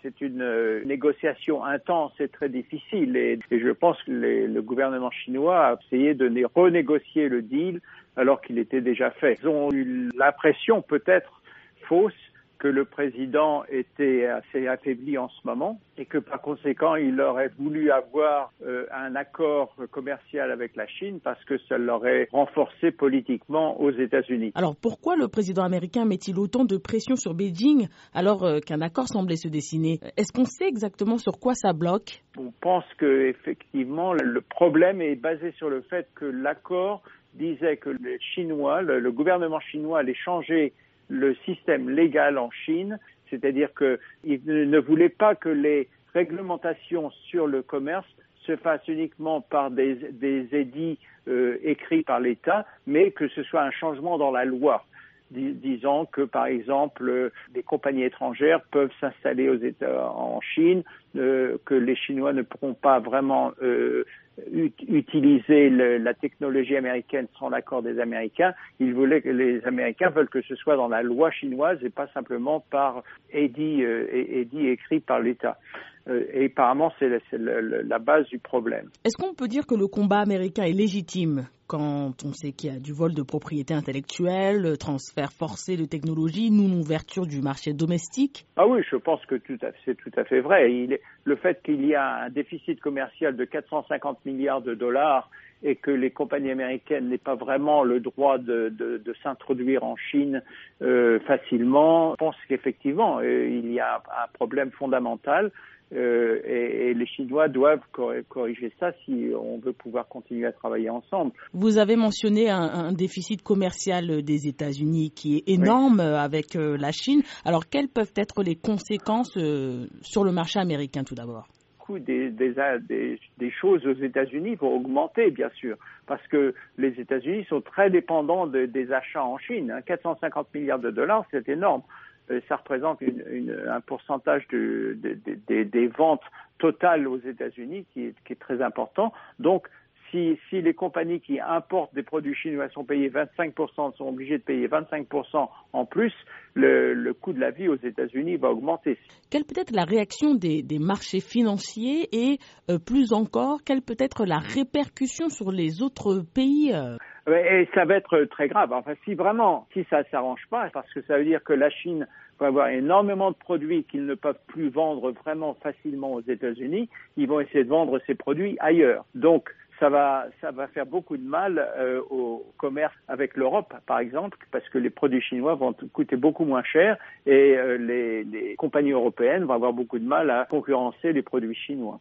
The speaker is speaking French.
C'est une négociation intense et très difficile et je pense que le gouvernement chinois a essayé de renégocier le deal alors qu'il était déjà fait. Ils ont eu l'impression peut-être fausse que le président était assez affaibli en ce moment et que par conséquent il aurait voulu avoir un accord commercial avec la Chine parce que ça l'aurait renforcé politiquement aux États-Unis. Alors pourquoi le président américain met-il autant de pression sur Beijing alors qu'un accord semblait se dessiner? Est-ce qu'on sait exactement sur quoi ça bloque? On pense que effectivement le problème est basé sur le fait que l'accord disait que les Chinois, le gouvernement chinois allait changer le système légal en Chine, c'est-à-dire qu'il ne voulait pas que les réglementations sur le commerce se fassent uniquement par des édits écrits par l'État, mais que ce soit un changement dans la loi. Disant que, par exemple, des compagnies étrangères peuvent s'installer en Chine, que les Chinois ne pourront pas vraiment utiliser la technologie américaine sans l'accord des Américains. Les Américains veulent que ce soit dans la loi chinoise et pas simplement par édit écrit par l'État. Et apparemment, c'est la base du problème. Est-ce qu'on peut dire que le combat américain est légitime quand on sait qu'il y a du vol de propriété intellectuelle, transfert forcé de technologie, non-ouverture du marché domestique? Ah oui, je pense que c'est tout à fait vrai. Le fait qu'il y a un déficit commercial de 450 milliards de dollars et que les compagnies américaines n'aient pas vraiment le droit de s'introduire en Chine facilement, je pense qu'effectivement, il y a un problème fondamental. Et les Chinois doivent corriger ça si on veut pouvoir continuer à travailler ensemble. Vous avez mentionné un déficit commercial des États-Unis qui est énorme avec la Chine. Alors, quelles peuvent être les conséquences sur le marché américain tout d'abord? Des choses aux États-Unis vont augmenter, bien sûr, parce que les États-Unis sont très dépendants des achats en Chine. 450 milliards de dollars, c'est énorme. Ça représente un pourcentage des ventes totales aux États-Unis qui est très important. Donc, si les compagnies qui importent des produits chinois sont payées 25%, sont obligées de payer 25% en plus, le coût de la vie aux États-Unis va augmenter. Quelle peut être la réaction des marchés financiers et plus encore, quelle peut être la répercussion sur les autres pays? Et ça va être très grave. Enfin, si ça s'arrange pas, parce que ça veut dire que la Chine va avoir énormément de produits qu'ils ne peuvent plus vendre vraiment facilement aux États-Unis, ils vont essayer de vendre ces produits ailleurs. Donc, ça va faire beaucoup de mal au commerce avec l'Europe, par exemple, parce que les produits chinois vont coûter beaucoup moins cher et les compagnies européennes vont avoir beaucoup de mal à concurrencer les produits chinois.